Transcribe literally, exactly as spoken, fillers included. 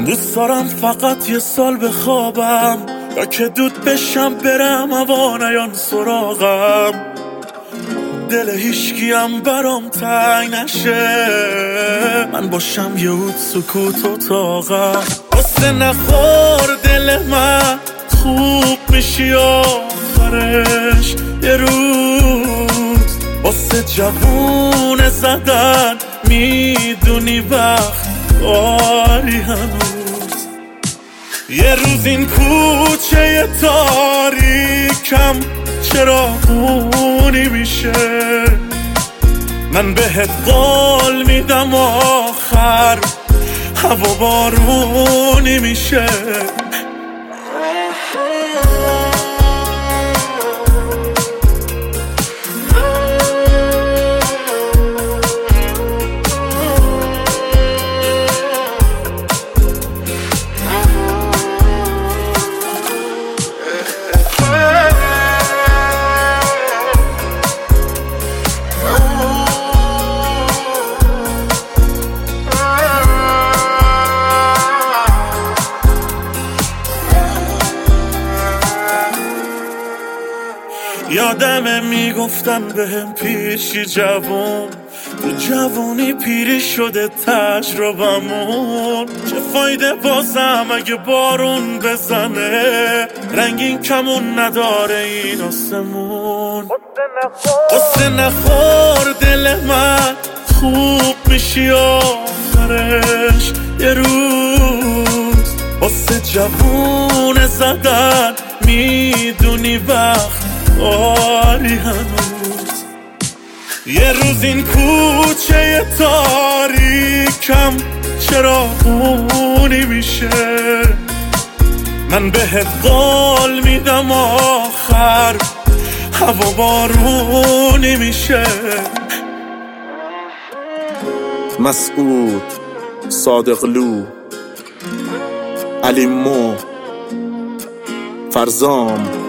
دوست دارم فقط یه سال بخوابم، یا که دود بشم برم هوا نیان سراغم. دل هیچکیم برام تنگ نشه، من باشم یه اود سکوت و طاقم. قصه نخور دل من، خوب میشی آخرش یه روز. واسه جوون زدن میدونی وقت داری هنوز. یه روز این کوچه تاریکم چراغونی میشه، من بهت قول میدم آخر هوا بارونی میشه. یادمه میگفتن بهم پیشی جوون، تو جوونی پیری شده تجربمون. چه فایده بازم اگه بارون بزنه، رنگین کمون نداره این آسمون. قصه نخور دل من، خوب میشی آخرش یه روز. واسه جوون زدن میدونی وقت داری هنوز. یه روز این کوچه تاریکم چراغونی میشه، من بهت قول میدم آخر هوا بارونی میشه. مسعود صادقلو، علی مو، فرزام